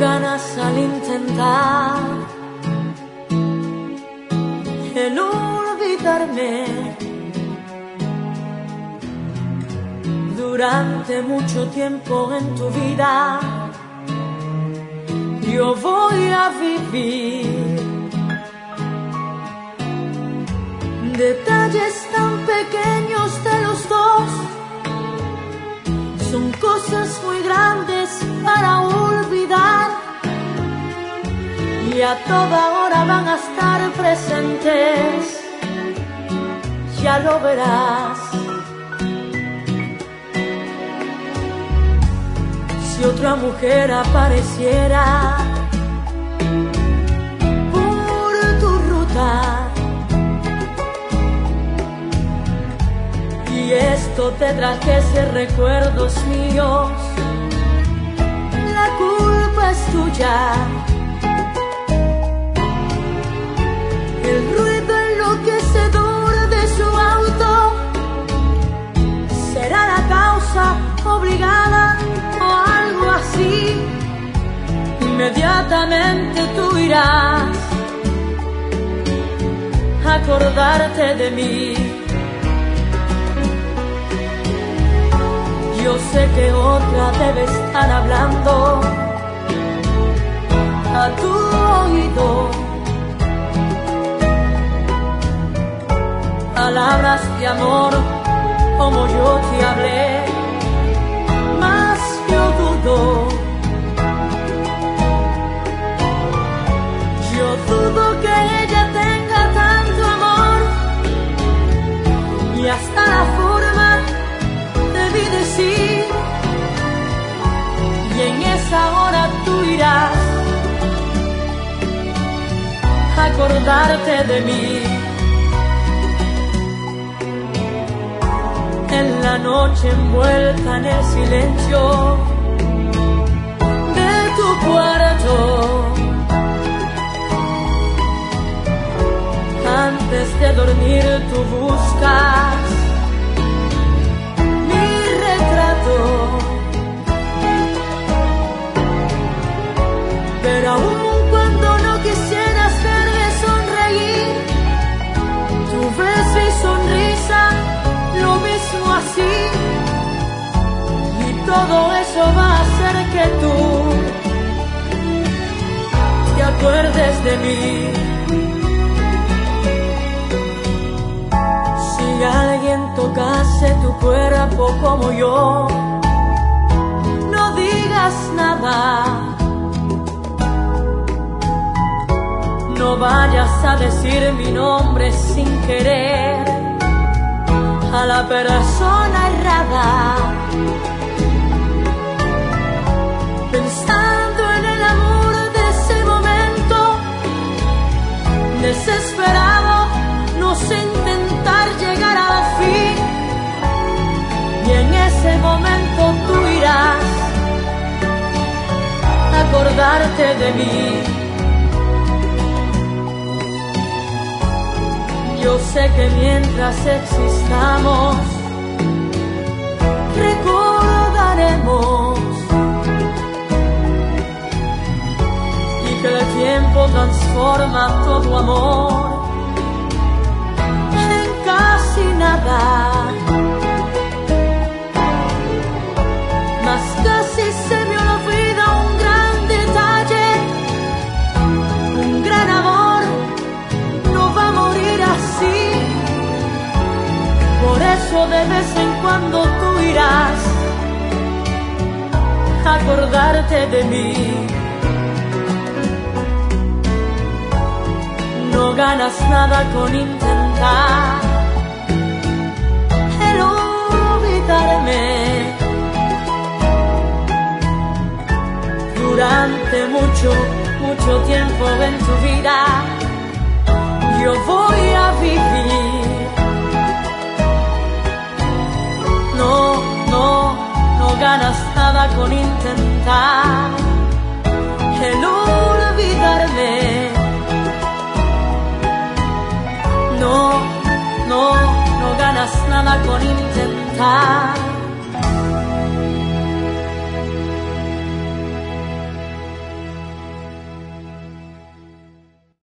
ganas al intentar el olvidarme. Durante mucho tiempo en tu vida yo voy a vivir detalles tan pequeños de los dos. Son cosas muy grandes para olvidar y a toda hora van a estar presentes, ya lo verás. Si otra mujer apareciera por tu ruta y esto te trajese recuerdos míos, la culpa es tuya. El ruido enloquecedor de su auto será la causa obligada o algo así. Inmediatamente tú irás a acordarte de mí. Yo sé que otra debe estar hablando a tu oído, palabras de amor como yo te hablé, mas yo dudo. Yo dudo que ella tenga tanto amor y hasta la forma debí decir, y en esa hora tú irás a acordarte de mí. En la noche envuelta en el silencio de tu cuarto, antes de dormir tú buscas mi retrato, pero aún cuando no quisieras verme sonreír, tu beso y sonrisa lo mismo así, y todo eso va a hacer que tú te acuerdes de mí. Si alguien tocase tu cuerpo como yo, no digas nada, no vayas a decir mi nombre sin querer a la persona errada, pensando en el amor de ese momento, desesperado, no sé intentar llegar al fin, y en ese momento tú irás a acordarte de mí. Yo sé que mientras existamos recordaremos, y que el tiempo transforma todo amor en casi nada, mas casi se me olvida un gran detalle, un gran amor no va a morir así. Por eso de vez en cuando tú irás a acordarte de mí. No ganas nada con intentar el olvidarme. Durante mucho tiempo en tu vida yo voy a vivir. No ganas nada con intentar el olvidarme. No ganas nada con intentar